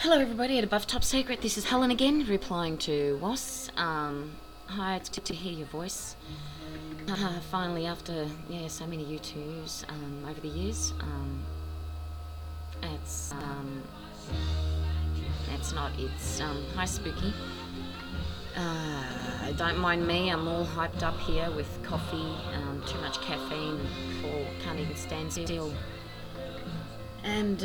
Hello everybody at Above Top Secret, this is Helen again, replying to Was. Hi, it's good to hear your voice. Finally, after so many U2s over the years, it's hi Spooky. Don't mind me, I'm all hyped up here with coffee, too much caffeine, can't even stand still. And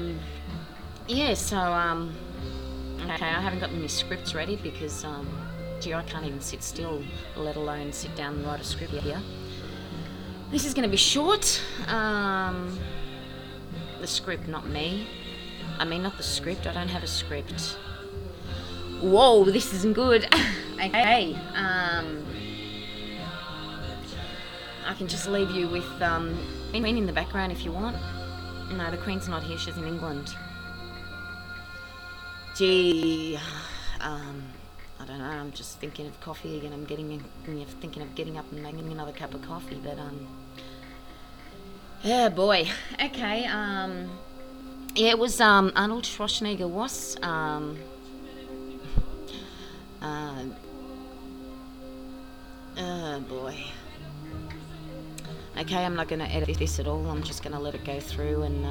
okay, I haven't got any scripts ready because, I can't even sit still, let alone sit down and write a script here. This is going to be short. The script, not me. I mean, not the script, I don't have a script. Whoa, this isn't good. Okay, I can just leave you with Queen in the background if you want. No, the Queen's not here, she's in England. Gee, I don't know, I'm just thinking of coffee and I'm thinking of getting up and making another cup of coffee, but, yeah, boy. Okay, it was, Arnold Schwarzenegger was, boy. Okay, I'm not going to edit this at all, I'm just going to let it go through and,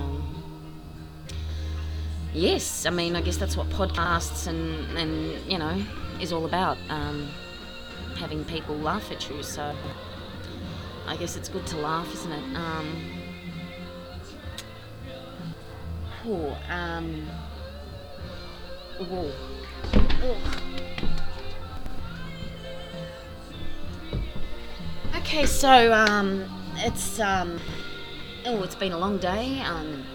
yes, I mean, I guess that's what podcasts and is all about, having people laugh at you, so I guess it's good to laugh, isn't it? Whoa. Okay, so, it's been a long day,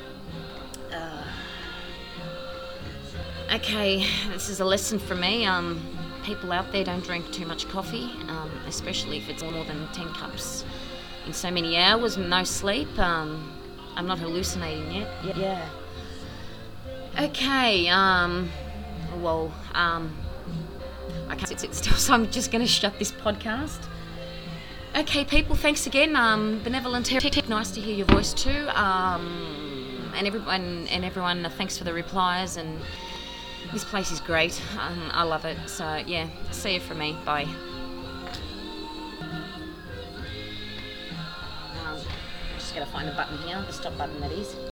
okay, this is a lesson for me. People out there, don't drink too much coffee, especially if it's more than 10 cups in so many hours and no sleep. I'm not hallucinating yet. Yeah. Okay, I can't sit still, so I'm just going to shut this podcast. Okay, people, thanks again. Benevolent Tech, nice to hear your voice too. And everyone, thanks for the replies, and this place is great. I love it. So yeah, see you from me. Bye. I'm just gonna find the button here, the stop button that is.